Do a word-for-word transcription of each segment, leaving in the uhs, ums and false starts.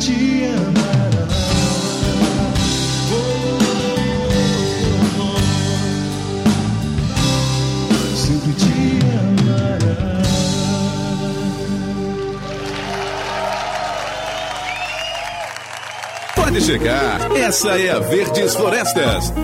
te amará. Oh, oh, oh. Sempre te amará. Pode chegar, essa é a Verdes Florestas.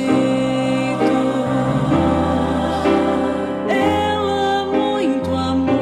Ela muito amor.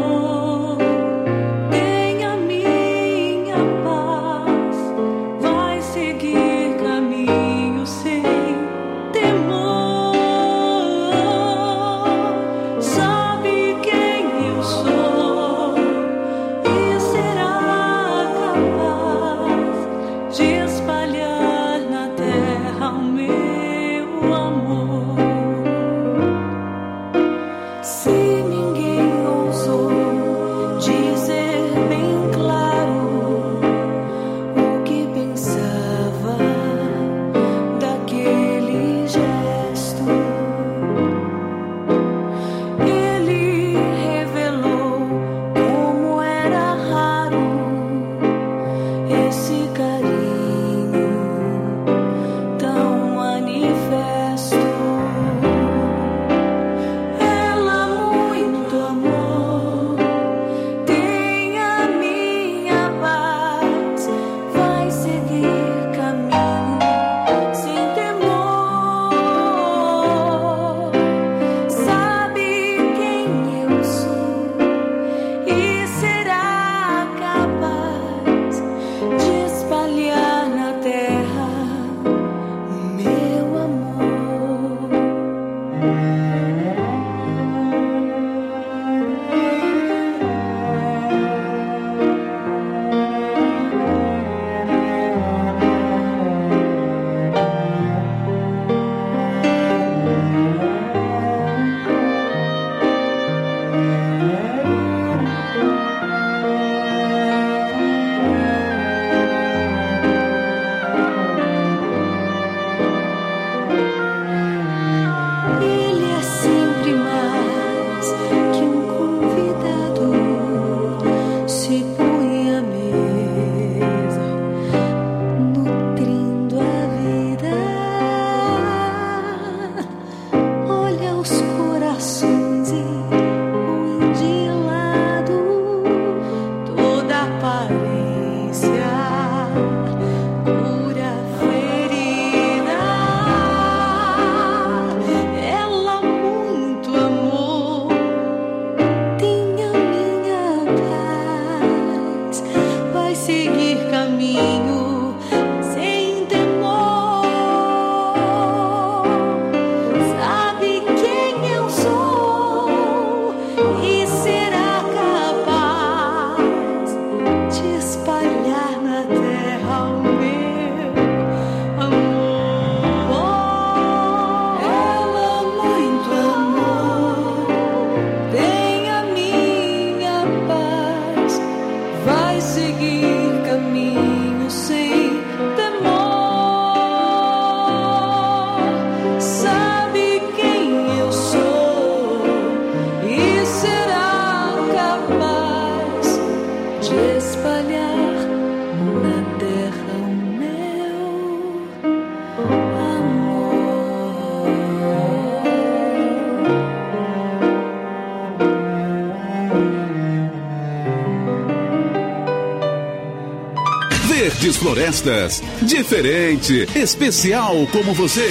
Verdes Florestas. Diferente, especial como você.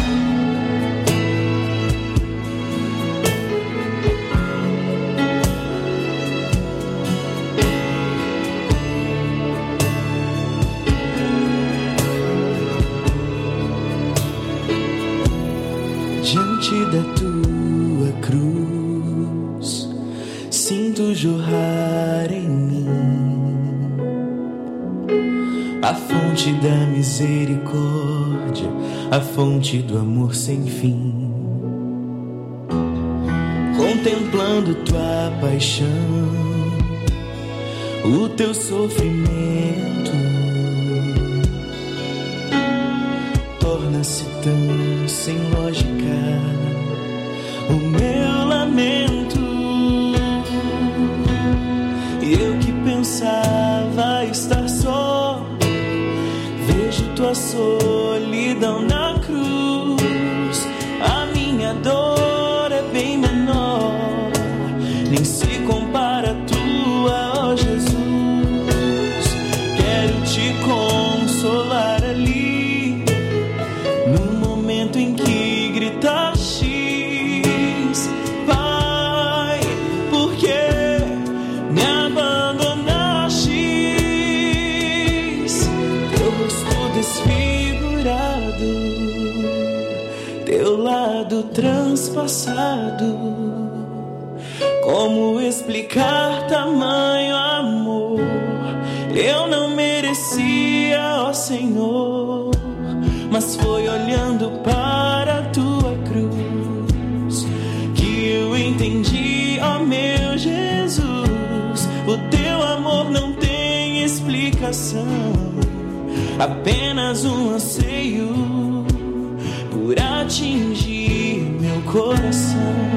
Diante da tua cruz, sinto jorrar em mim a fonte da misericórdia, a fonte do amor sem fim. Contemplando tua paixão, o teu sofrimento torna-se tão sem lógica o meu lamento. E eu que pensava estar só, vejo tua solidão na cruz. A minha dor é bem menor, nem se compara a tua, ó Jesus. Quero te consolar ali, no momento em que gritaste, Pai, por que me abandonaste? Teu rosto desfigurado, teu lado transpassado. Como explicar tamanho amor? Eu não merecia, ó Senhor, mas foi olhando para a tua cruz que eu entendi, ó meu Jesus, o teu amor não tem explicação, apenas um anseio por atingir meu coração.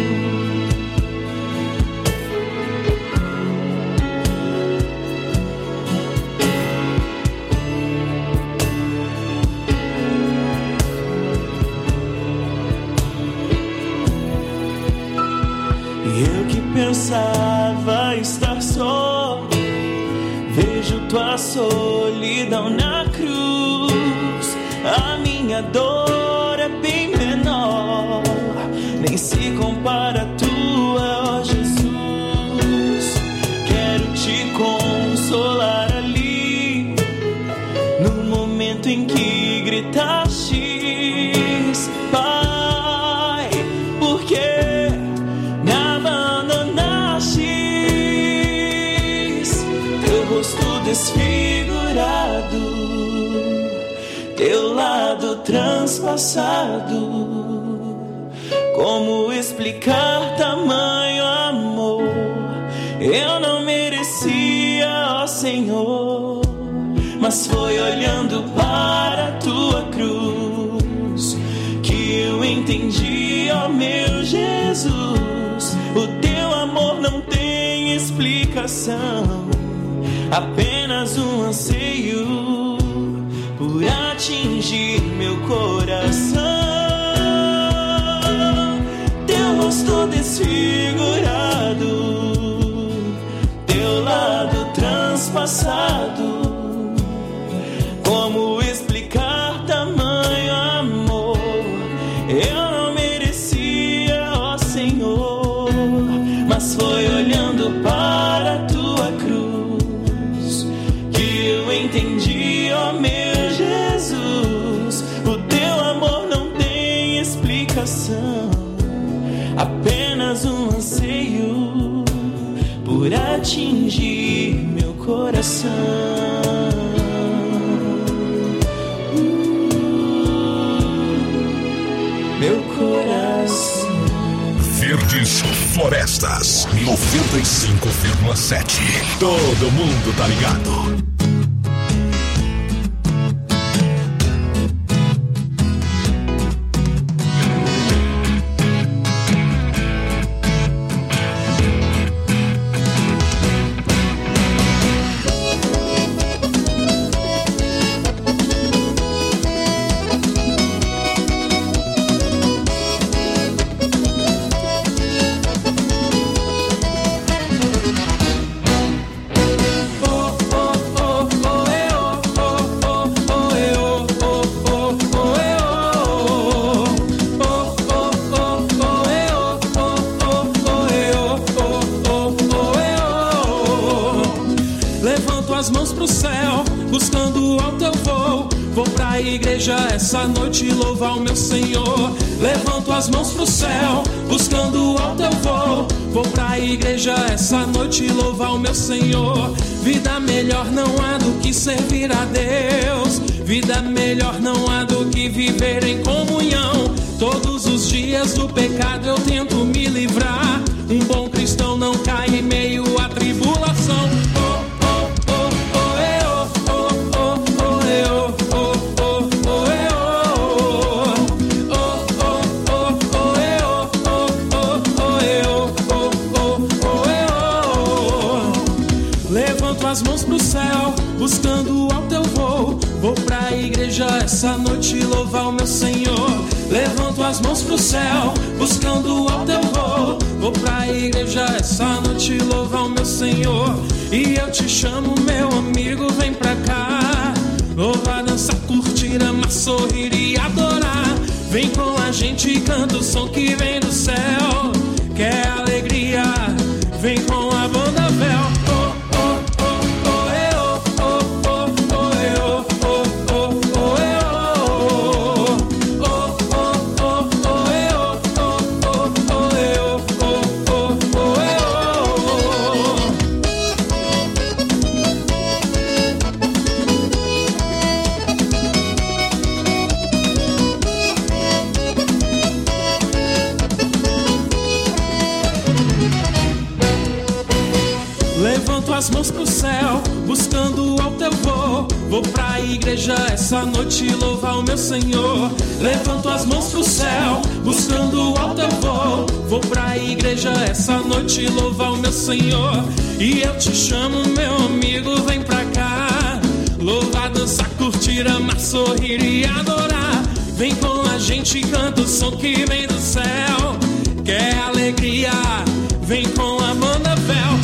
Eu que pensava estar só, vejo tua solidão na cruz. A minha dor é bem menor, nem se compara a tua, ó Jesus. Quero te consolar ali, no momento em que gritaste, Pai, por que desfigurado, teu lado transpassado. Como explicar tamanho amor? Eu não merecia, ó Senhor, mas foi olhando para a tua cruz que eu entendi, ó meu Jesus, o teu amor não tem explicação, apenas um anseio por atingir meu coração. Teu rosto desfigurado, teu lado transpassado. Como explicar tamanho amor? Eu não merecia, ó Senhor, mas foi olhando para a tua cruz eu entendi, ó meu Jesus, o teu amor não tem explicação, apenas um anseio por atingir meu coração. Meu coração. Verdes Florestas noventa e cinco vírgula sete. Todo mundo tá ligado. Oh, oh, oh. as mãos pro céu, buscando ao teu voo. Vou pra igreja essa noite louvar o meu Senhor. Levanto as mãos pro céu, buscando ao teu voo. Vou pra igreja essa noite louvar o meu Senhor. Vida melhor não há do que servir a Deus. Vida melhor não há do que viver em comunhão. Todos os dias do pecado eu tento me livrar. Um bom cristão não cai em meio à tribulação. Oh, oh, oh, oh, eh, oh, oh, oh, oh, eh, oh, oh, oh, oh, eh, oh, oh, oh, oh, oh, eh, oh, oh, oh, oh, eh, oh, oh, oh, eh, oh. Levanto as mãos pro céu, buscando ao teu voo. Vou pra igreja essa noite louvar o meu Senhor. Levanto as mãos pro céu, buscando ao teu voo. Vou pra igreja essa noite louvar o meu Senhor. E eu te chamo, meu amigo, vem pra cá. Louvar, dançar, curtir, amar, sorrir e adorar. Vem com a gente e canta o som que vem do céu. Quer alegria? Vem com a banda Véu. As mãos pro céu, buscando ao teu voo. Vou pra igreja essa noite louvar o meu Senhor. Levanto as mãos pro céu, buscando ao teu voo. Vou pra igreja essa noite louvar o meu Senhor. E eu te chamo, meu amigo, vem pra cá. Louvar, dançar, curtir, amar, sorrir e adorar. Vem com a gente e canta o som que vem do céu. Quer alegria? Vem com a banda Véu.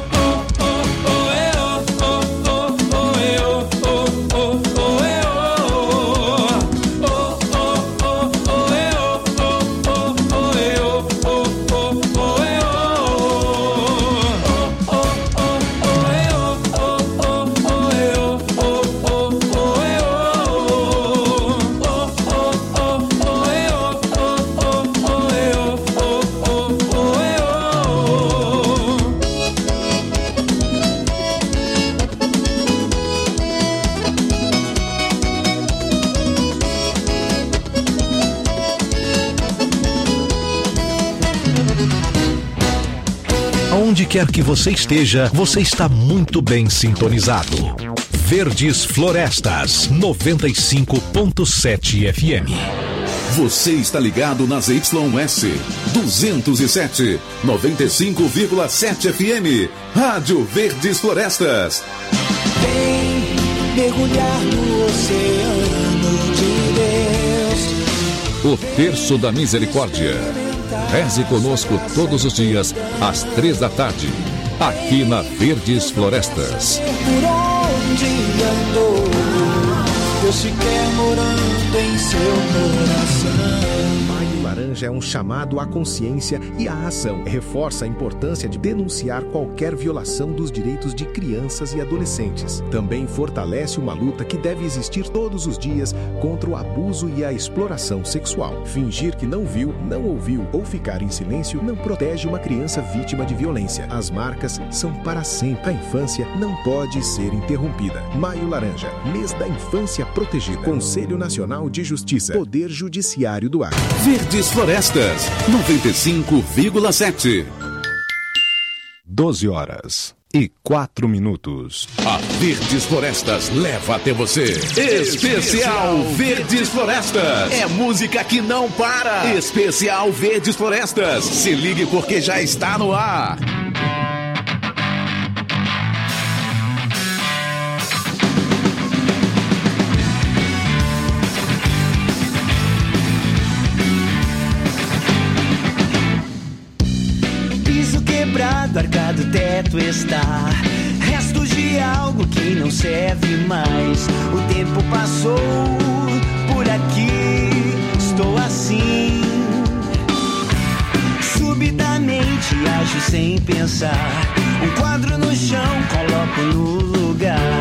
Onde quer que você esteja, você está muito bem sintonizado. Verdes Florestas, noventa e cinco ponto sete F M. Você está ligado nas Y S duzentos e sete, noventa e cinco vírgula sete F M. Rádio Verdes Florestas. Vem mergulhar no oceano de Deus. O Terço da Misericórdia. Reze conosco todos os dias, às três da tarde, aqui na Verdes Florestas. Por onde andou, Deus se quer morando em seu coração. Maio Laranja é um chamado à consciência e à ação. Reforça a importância de denunciar qualquer violação dos direitos de crianças e adolescentes. Também fortalece uma luta que deve existir todos os dias contra o abuso e a exploração sexual. Fingir que não viu, não ouviu ou ficar em silêncio não protege uma criança vítima de violência. As marcas são para sempre. A infância não pode ser interrompida. Maio Laranja, mês da infância protegida. Conselho Nacional de Justiça. Poder Judiciário do Acre. Verdes Florestas, noventa e cinco vírgula sete. doze horas e quatro minutos. A Verdes Florestas leva até você. Especial Verdes Florestas. É música que não para. Especial Verdes Florestas. Se ligue porque já está no ar. Arcado teto está, restos de algo que não serve mais. O tempo passou por aqui, estou assim. Subitamente ajo sem pensar, um quadro no chão coloco no lugar.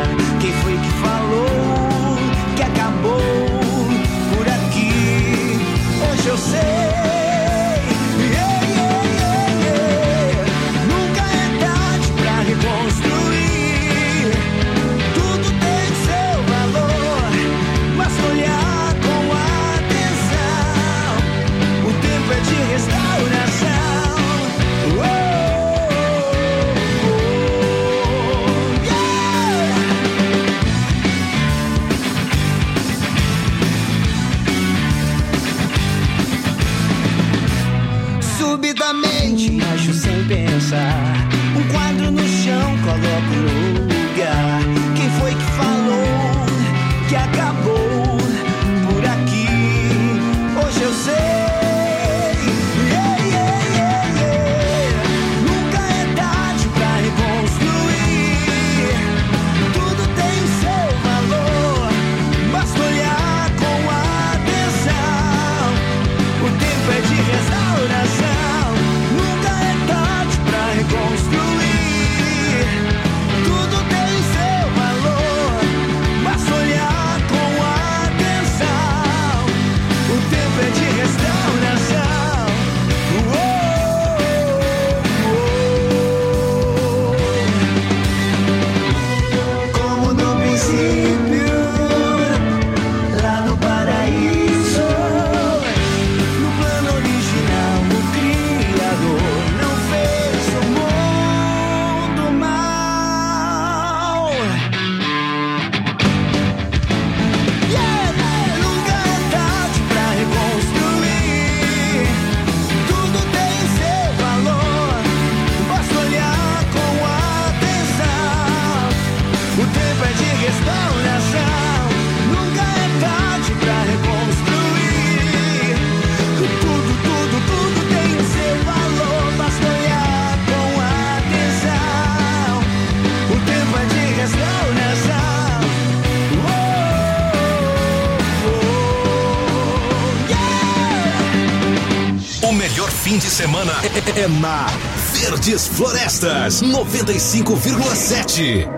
melhor fim de semana é, é na Verdes Florestas noventa e cinco vírgula sete.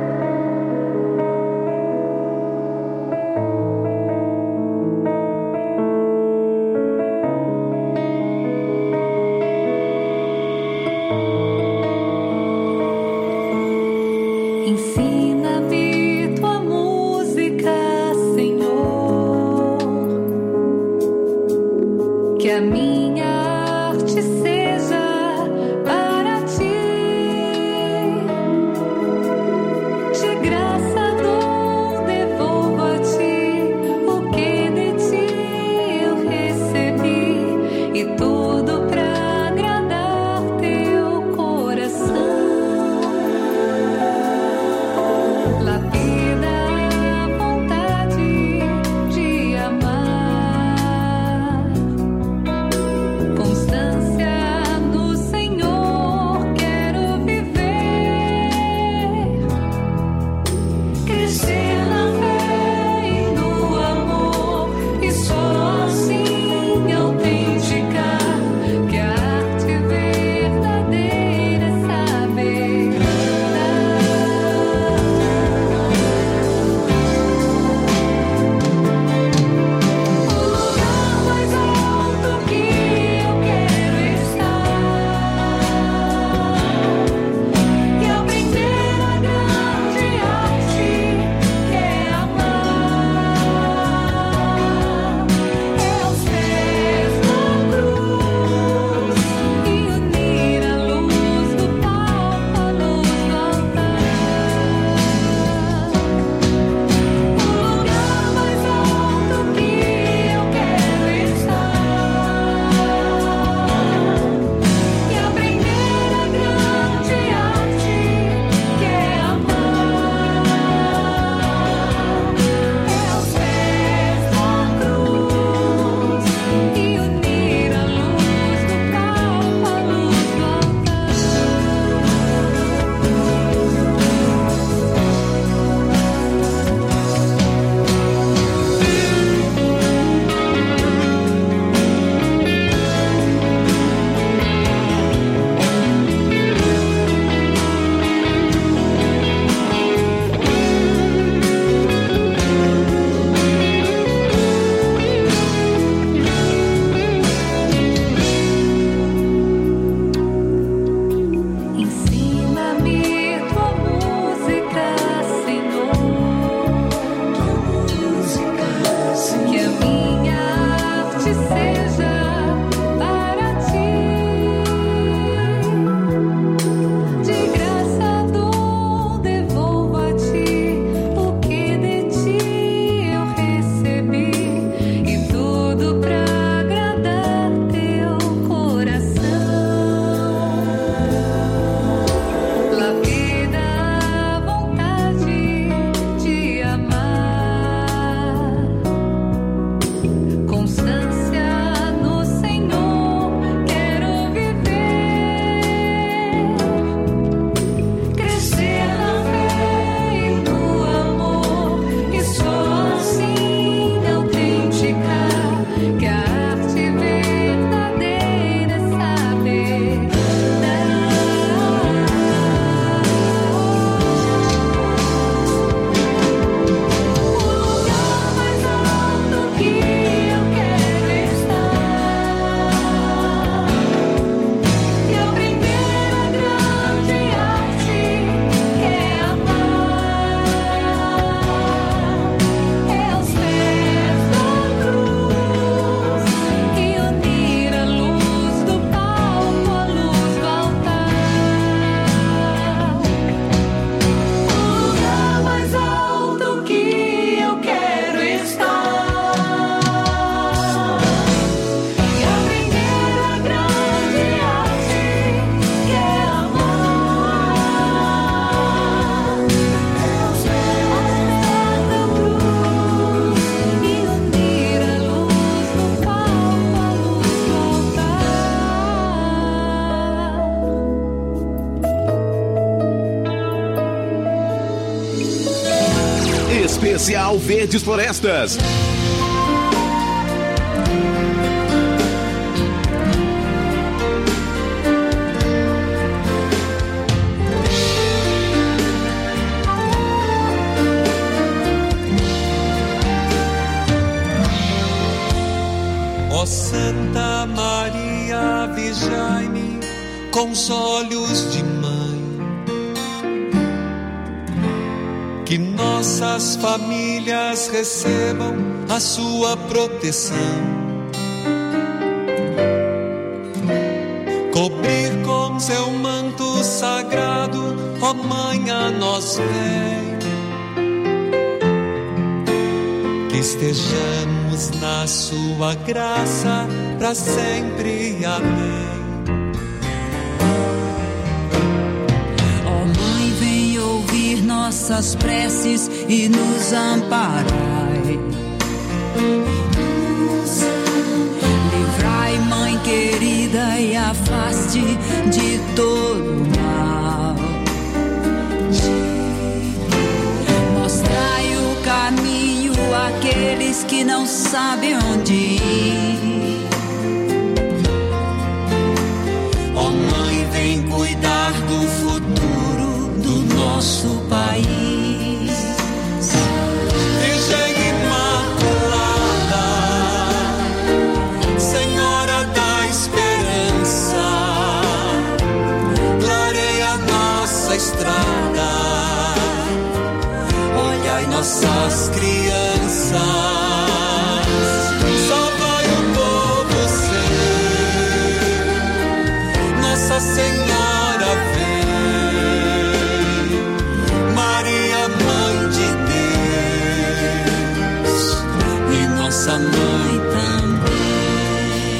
Especial Verdes Florestas. com os olhos de mãe. Que nossas famílias recebam a sua proteção. Cobrir com seu manto sagrado, ó Mãe, a nós vem. Que estejamos na sua graça para sempre, amém. Ó Mãe, vem ouvir nossas preces e nos amparai. Livrai, Mãe querida, e afaste de todo mal. Mostrai o caminho àqueles que não sabem onde ir. Ó Mãe, vem cuidar do futuro do nosso país. Virgem Imaculada, Senhora da Esperança, clareia nossa estrada, olhai nossas crianças, salvai o povo seu, Nossa Senhora vem, Maria, Mãe de Deus, e nossa Mãe também.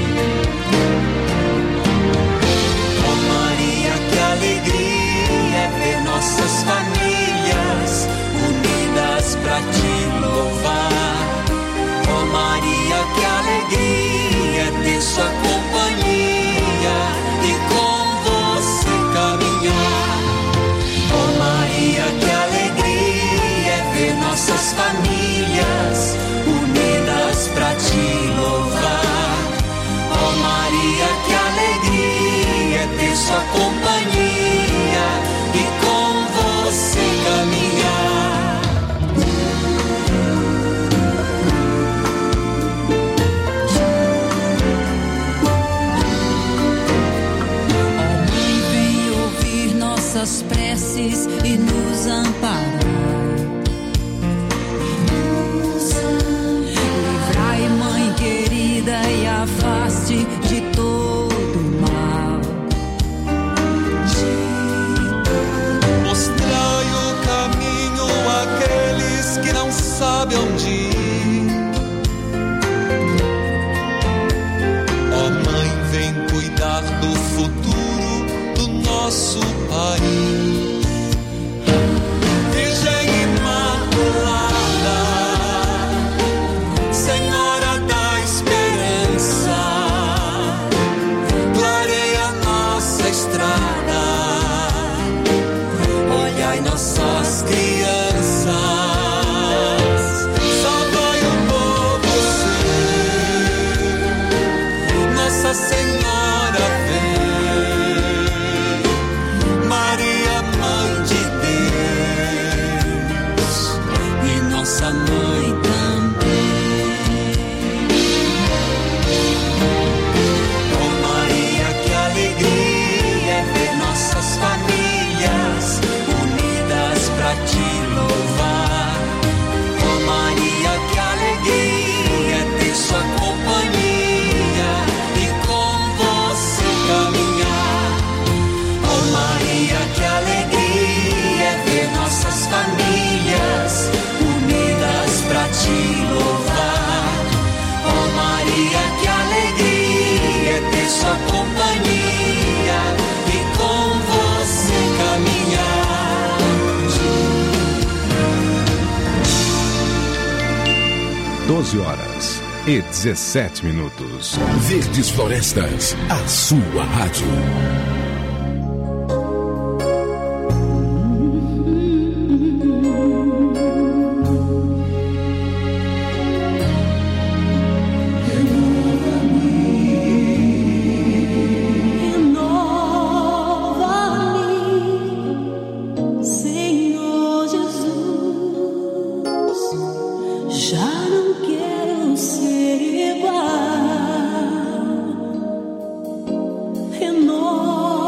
Ó Maria, que alegria é ver nossas famílias unidas pra te louvar. Ó Maria, que alegria é ter sua companhia e com você caminhar. Ó Maria, que alegria é ver nossas famílias unidas pra te louvar. Ó Maria, que alegria é ter sua companhia e com você caminhar. Nossas preces e nos amparar. Livrai, Mãe querida, e afaste de todo mal. Mostrai o caminho àqueles que não sabem onde ir. Ó Mãe, vem cuidar do futuro do nosso país. Virgem Imaculada, Senhora da Esperança, clareia nossa estrada, olhai nossas crianças, salvai o povo seu, Nossa Senhora vem, Maria, Mãe de Deus, e nossa Mãe também. Oh Maria, que alegria é ver nossas famílias unidas pra te louvar. Oh Maria, que alegria é ter sua companhia e com você caminhar. Oh Maria, que alegria é ver nossas famílias unidas pra te louvar. Oh Maria, que alegria é ter sua companhia e com você caminhar. doze horas e dezessete minutos. Verdes Florestas, a sua rádio. Renova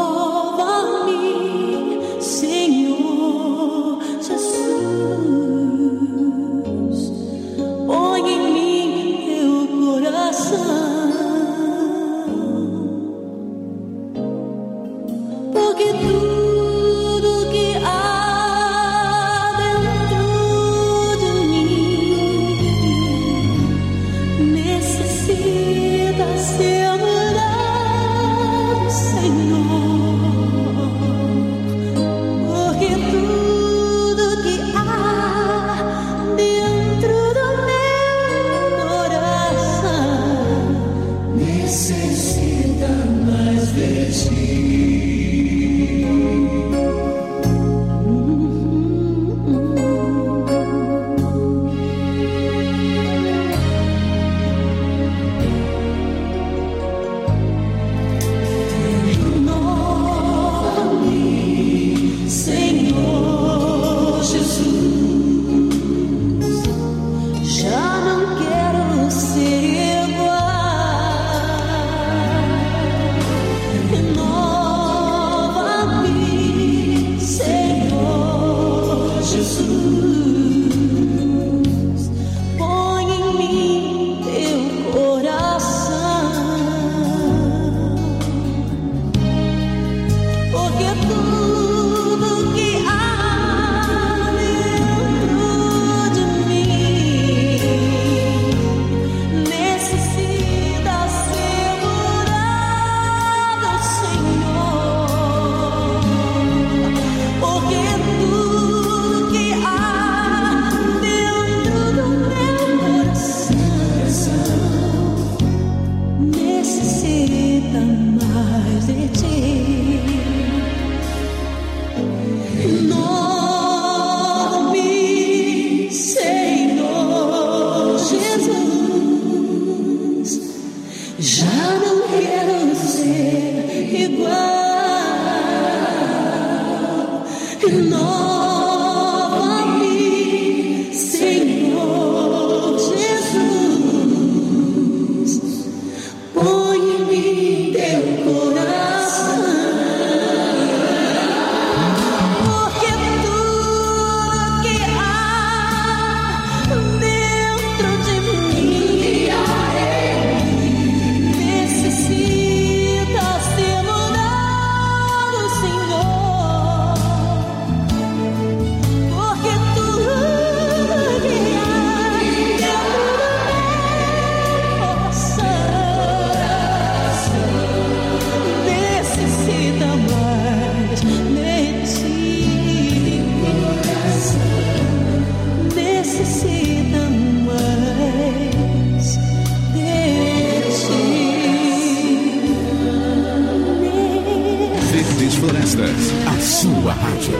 renova-me, Senhor Jesus, põe em mim teu coração, porque tudo que há dentro de mim necessita ser mudado, Senhor, porque tudo que há necessita mais de ti, necessita mais de ti. Verdes Florestas, a sua rádio.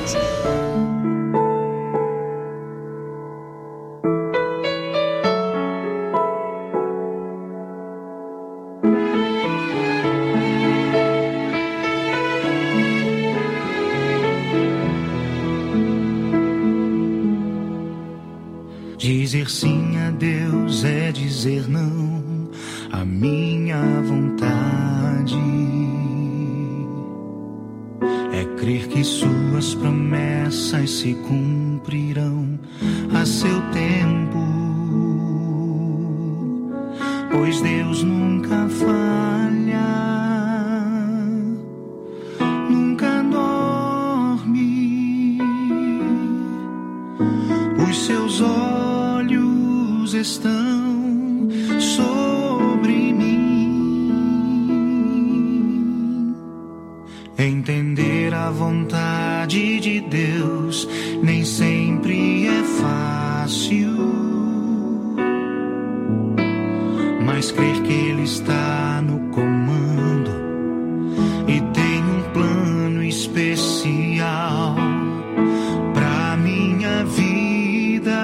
Dizer sim a Deus é dizer não à minha vontade. É crer que suas promessas se cumprirão a seu tempo, pois Deus nunca falha, nunca dorme. Os seus olhos estão sobre mim. Entender a vontade de Deus nem sempre é fácil, mas crer que Ele está no comando e tem um plano especial pra minha vida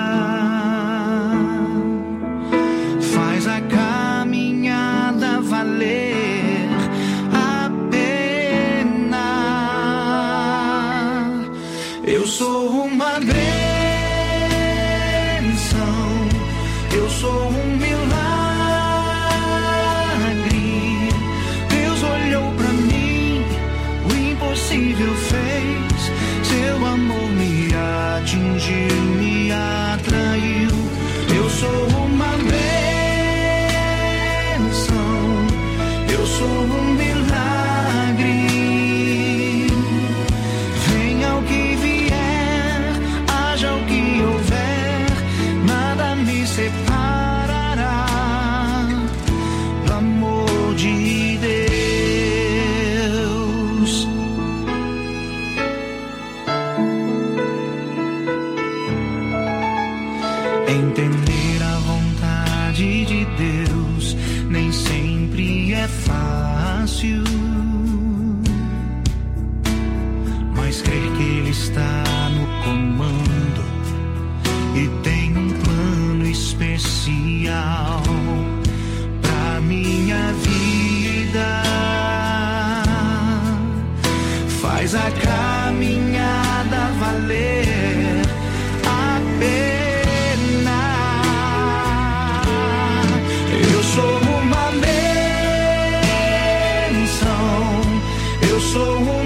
faz a caminhada valer a pena. Eu sou uma bênção, eu sou um milagre. Deus olhou pra mim, o impossível fez, seu amor me atingiu, me atraiu. Eu sou uma bênção, eu sou um milagre. Venha o que vier, haja o que houver, nada me separará do amor de Deus. Entender a vontade de Deus nem sempre é fácil, mas crer que Ele está no comando e tem um plano especial pra minha vida faz a caminhada valer a pena. Eu sou uma bênção, eu sou um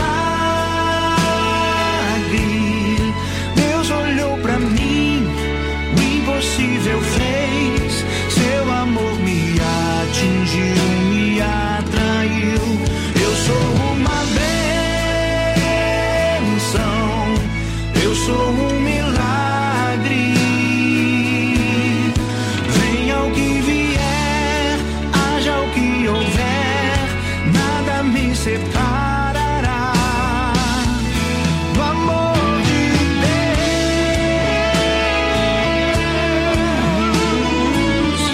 milagre. Deus olhou pra mim, o impossível fez, seu amor me atingiu, me atraiu. Eu sou uma bênção, eu sou um milagre. Venha o que vier, haja o que houver, nada me separará do amor de Deus.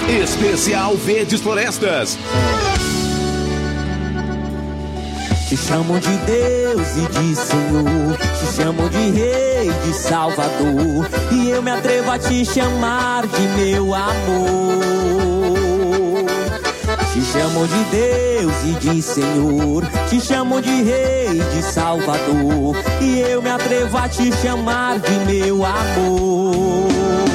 Especial Verdes Florestas. Te chamam de Deus e de Senhor, te chamam de Rei, de Salvador, e eu me atrevo a te chamar de meu amor. Te chamam de Deus e de Senhor, te chamam de Rei, de Salvador, e eu me atrevo a te chamar de meu amor.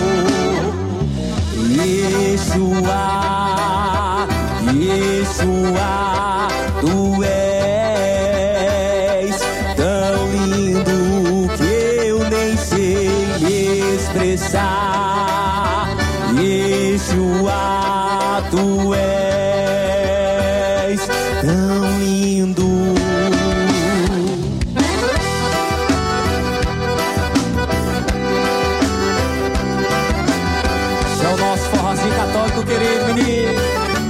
Yeshua, Yeshua, tu és tão lindo que eu nem sei me expressar. Yeshua, tu és tão lindo. Esse é o nosso forrozinho católico, querido menino.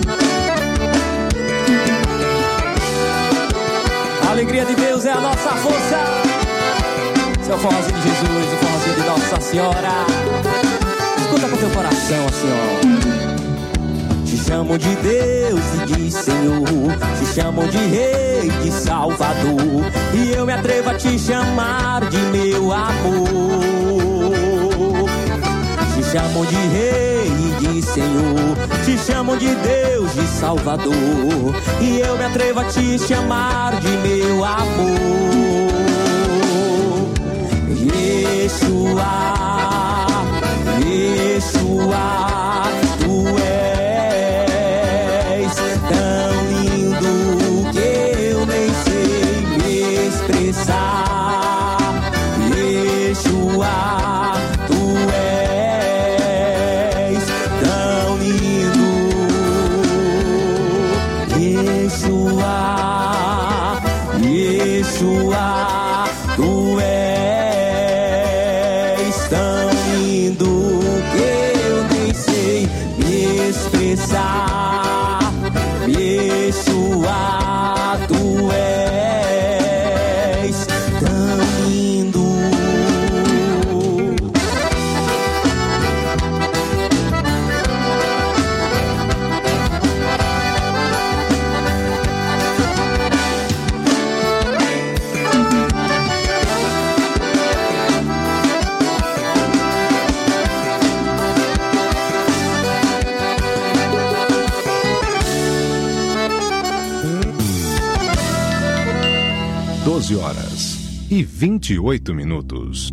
A alegria de Deus é a nossa força. Esse é o forrozinho de Jesus, o forrozinho de Nossa Senhora. Escuta com teu coração, assim, ó. Te chamam de Deus e de Senhor, te chamam de Rei, de Salvador, e eu me atrevo a te chamar de meu amor. Te chamam de Rei e de Senhor, te chamam de Deus, de Salvador, e eu me atrevo a te chamar de meu amor. Yeshua, Yeshua, tu és tão lindo que eu nem sei me expressar. Yeshua, tu és tão lindo. Yeshua, Yeshua, tu és tão lindo que eu nem sei me expressar. Yeshua, tu és tão lindo. doze horas e vinte e oito minutos.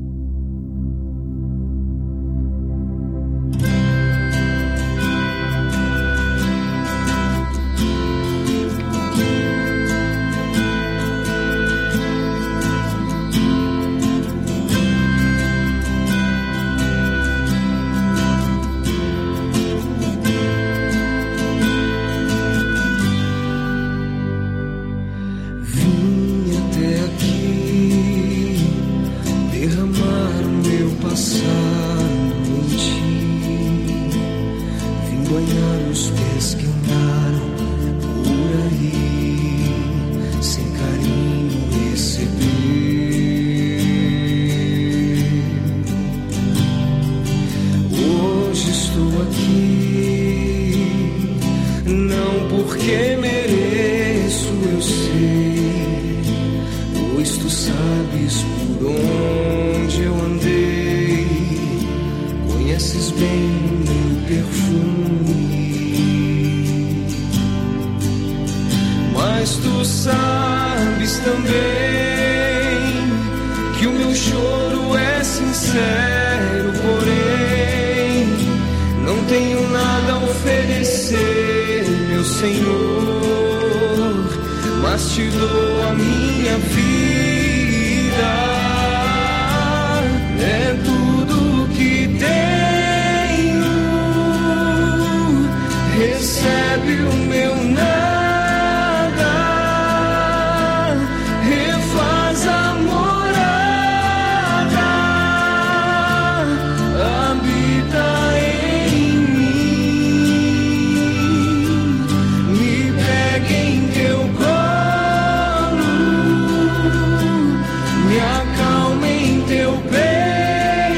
Me acalma em teu peito.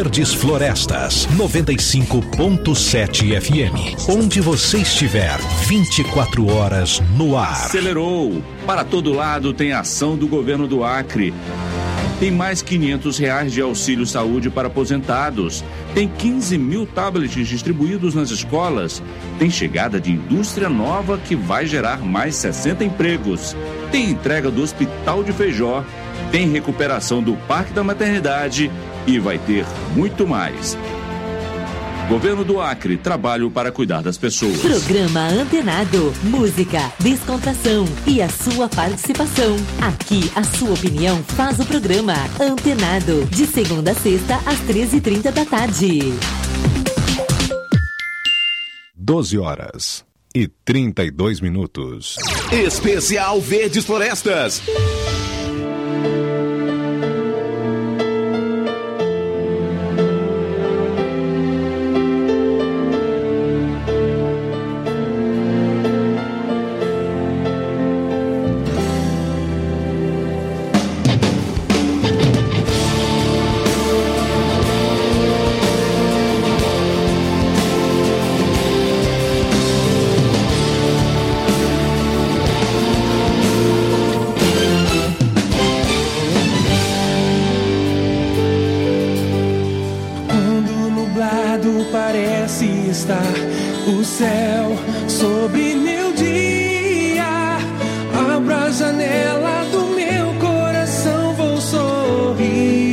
Verdes Florestas, noventa e cinco ponto sete F M. Onde você estiver, vinte e quatro horas no ar. Acelerou. Para todo lado tem ação do governo do Acre. Tem mais quinhentos reais de auxílio saúde para aposentados. Tem quinze mil tablets distribuídos nas escolas. Tem chegada de indústria nova que vai gerar mais sessenta empregos. Tem entrega do Hospital de Feijó. Tem recuperação do Parque da Maternidade e vai ter muito mais. Governo do Acre, trabalho para cuidar das pessoas. Programa Antenado, música, descontração e a sua participação. Aqui a sua opinião faz o programa Antenado, de segunda a sexta às treze e trinta da tarde. doze horas e trinta e dois minutos. Especial Verdes Florestas. O céu sobre meu dia, abro a janela do meu coração, vou sorrir.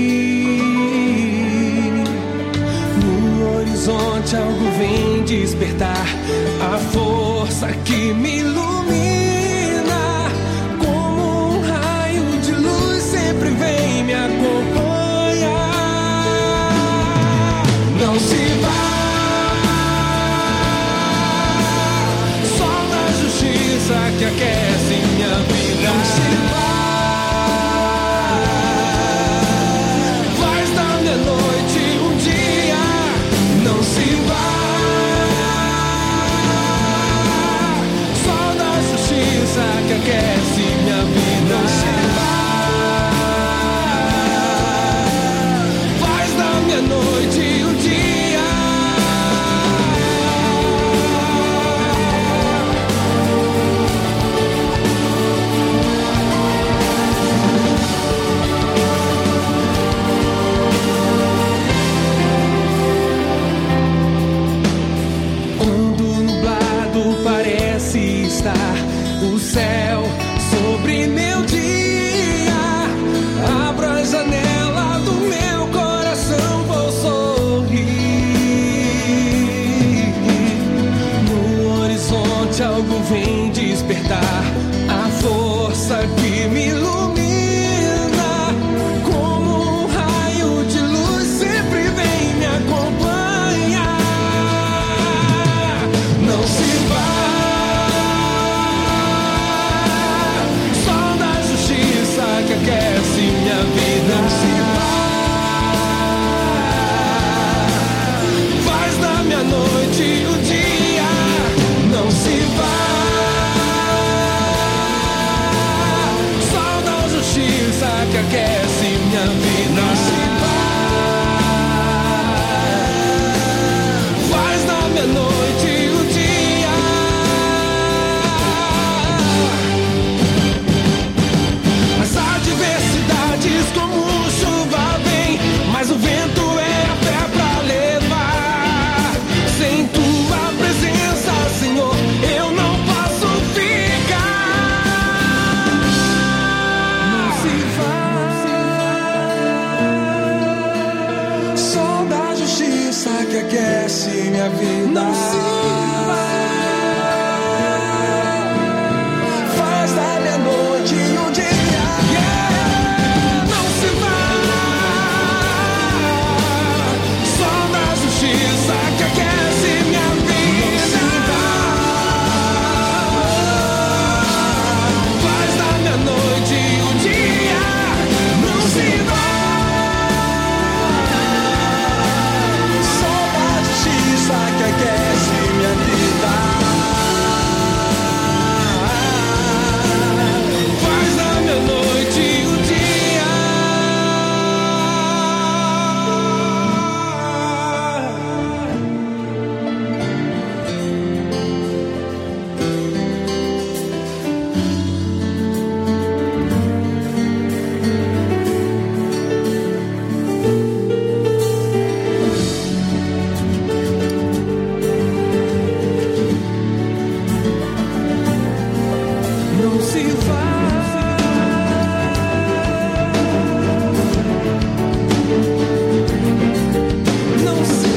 No horizonte algo vem despertar, a força que me ilumina, como um raio de luz sempre vem me acompanhar. Não se vai que aquece minha vida. Não se vai, faz da minha noite um dia. Não se vai, sol da justiça que aquece minha vida. Não se vai, faz da minha noite um dia. O céu sobre meu dia, abro a janela do meu coração, vou sorrir. No horizonte algo vem despertar, a força que me ilumina, como um raio de luz sempre vem me acompanhar. Não se vai, que aquece minha vida. Não se vai, faz da minha noite o dia. Não se vai, não se vai. Não se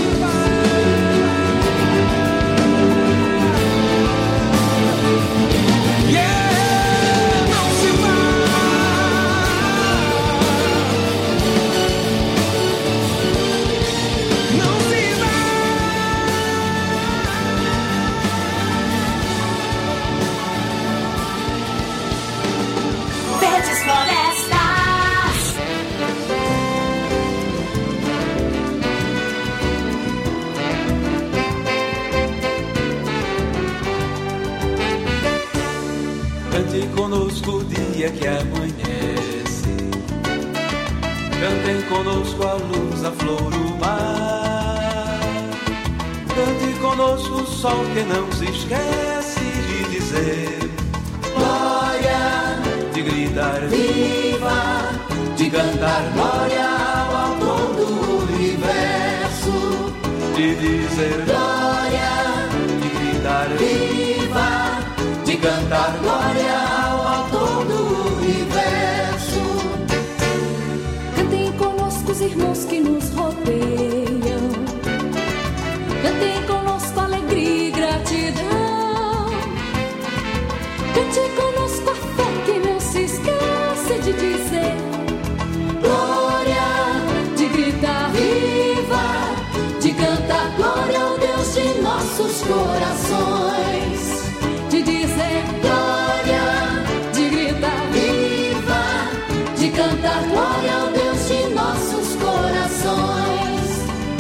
Cante conosco o dia que amanhece, cantem conosco a luz, a flor, o mar. Cante conosco o sol que não se esquece de dizer glória, de gritar viva, de cantar glória ao autor do universo, de dizer glória, de gritar viva, de cantar glória ao autor do universo. Cantem conosco os irmãos que nos rodeiam, cantem conosco alegria e gratidão, cante conosco a fé que não se esquece de dizer glória, de gritar viva, de cantar glória ao Deus de nossos corações, de dizer glória, de gritar viva, de cantar glória ao Deus de nossos corações.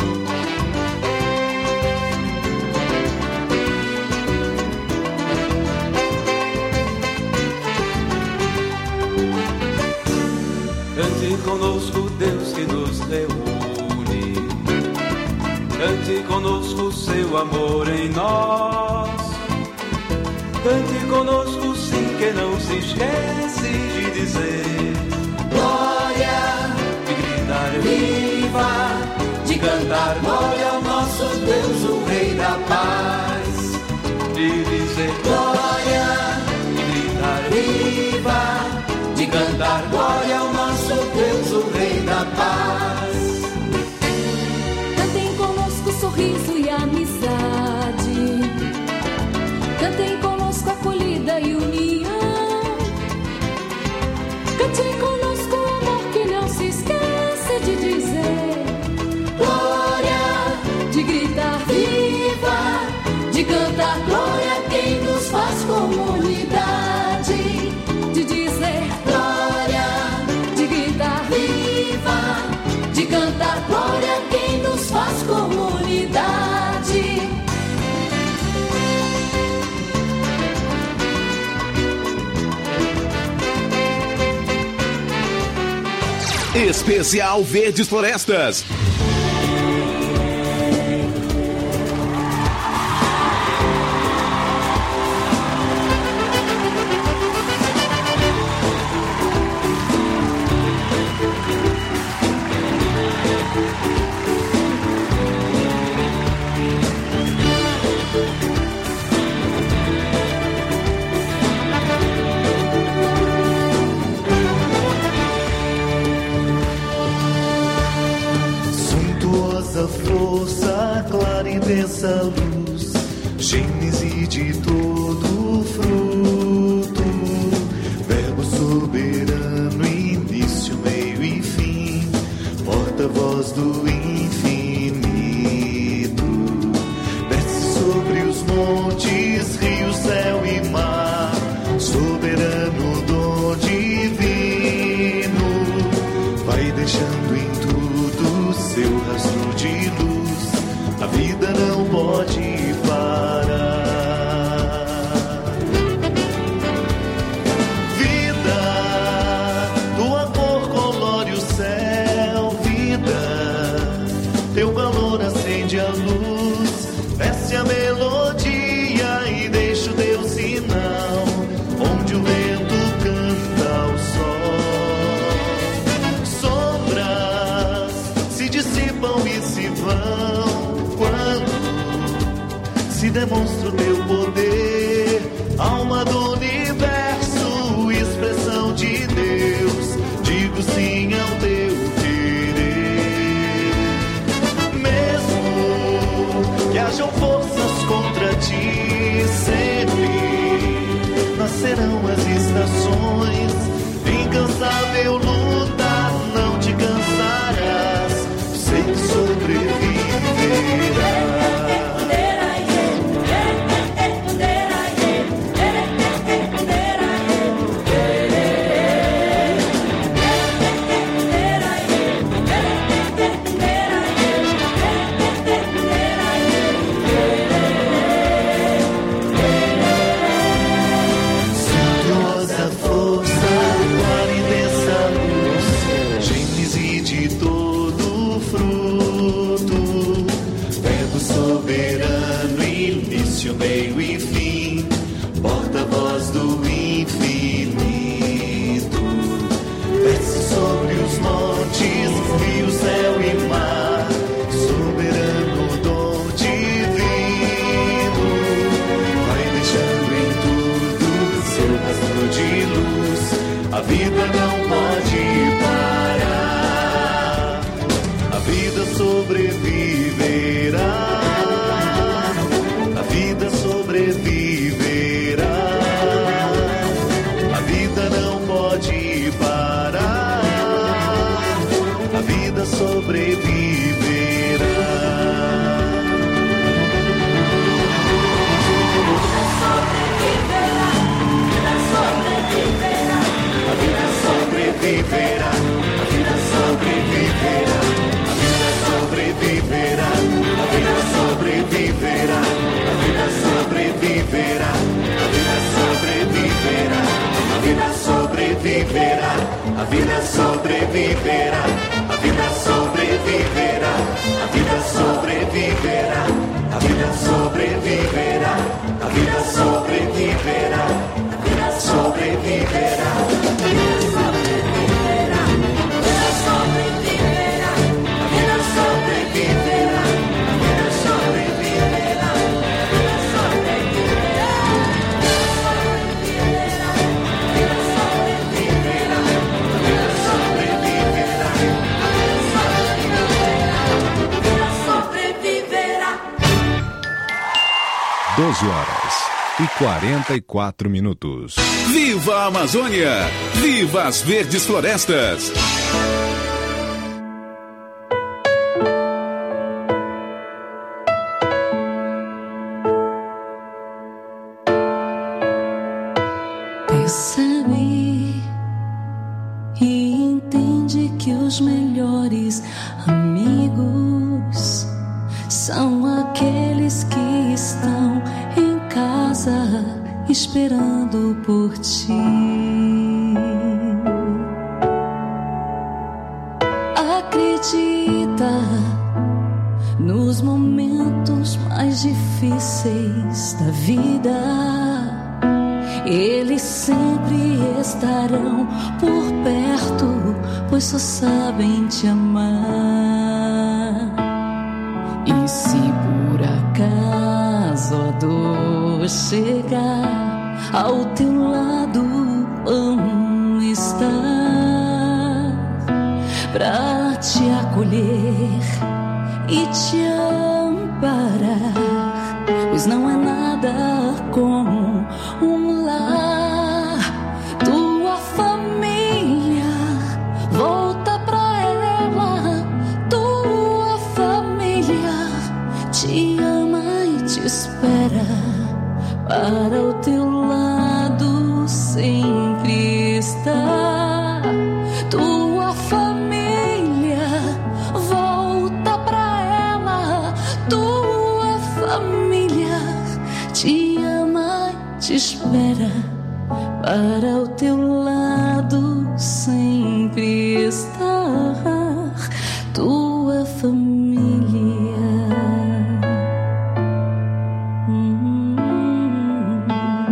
Cante conosco Deus que nos reúne, cante conosco o seu amor em nós. Cante conosco sim que não se esquece de dizer glória, de gritar viva, de cantar glória ao nosso Deus, o Rei da Paz. De dizer glória, de gritar viva, de cantar glória ao nosso Deus, o Rei da Paz. Cantem conosco o sorriso e a amizade, cantem conosco a acolhida e união, cante conosco o amor que não se esquece de dizer glória, de gritar viva, de cantar glória a quem nos faz comunidade, de dizer glória, de gritar viva, de cantar glória a quem nos faz comunidade. Especial Verdes Florestas. Força, clara e densa luz, gênese de todo fruto, verbo soberano, início, meio e fim, porta-voz do infinito, desce sobre os montes, rios, céu e mar, soberano dom divino, vai deixando em tudo seu rastro de luz, a vida não pode parar. Vida, tua cor colore o céu, vida, teu calor acende a luz, desce a melodia e deixa o teu sinal, onde o vento canta ao sol. Sombras se dissipam e se vão quando se demonstra o teu poder, alma do universo. vida não pode parar. A vida sobreviverá. A vida sobreviverá. A vida não pode parar. A vida sobreviverá. A vida sobreviverá, a vida sobreviverá, a vida sobreviverá, a vida sobreviverá, a vida sobreviverá, a vida sobreviverá, a vida sobreviverá, a vida sobreviverá, a vida sobreviverá, a vida sobreviverá, a vida sobreviverá, a vida sobreviverá, a vida sobreviverá. doze horas e quarenta e quatro minutos. Viva a Amazônia! Viva as verdes florestas! Percebe e entende que os melhores amigos são aqueles que estão em casa esperando por ti. Acredita nos momentos mais difíceis da vida. Eles sempre estarão por perto, pois só sabem te amar. E se por acaso a dor chegar, ao teu lado vão estar pra te acolher e te amparar, pois não é nada como um lar. Tua família, volta pra ela. Tua família te ama e te espera. Para o teu lado sempre está. Tua família, volta pra ela. Tua família te ama e te espera. Para o teu lado sempre estar. Tua família. Hum.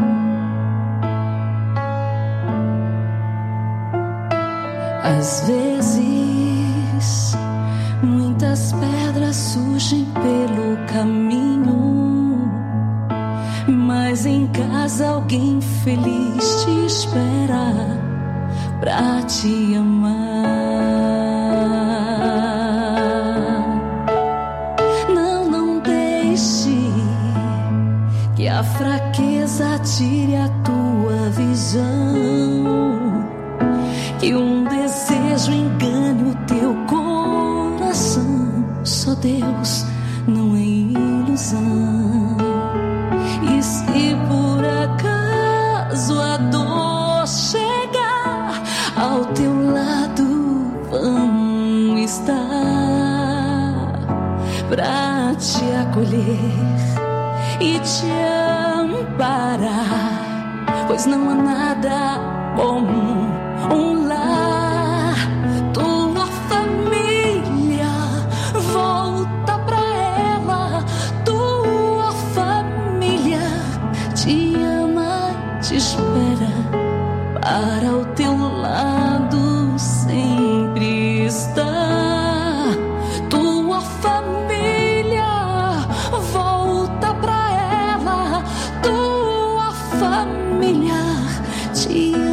Às vezes muitas pedras surgem pelo caminho, mas em casa alguém feliz te espera pra te amar. Não, não deixe que a fraqueza tire a tua visão, que um desejo engane o teu coração. Só Deus, não é ilusão. E se por acaso a dor chegar, ao teu lado vão estar pra te acolher e te amparar, pois não há nada como um lar. Tua família, volta pra ela. Tua família te ama, te espera. Para o teu lado sempre está. Tua família, volta pra ela. Tua família te ama.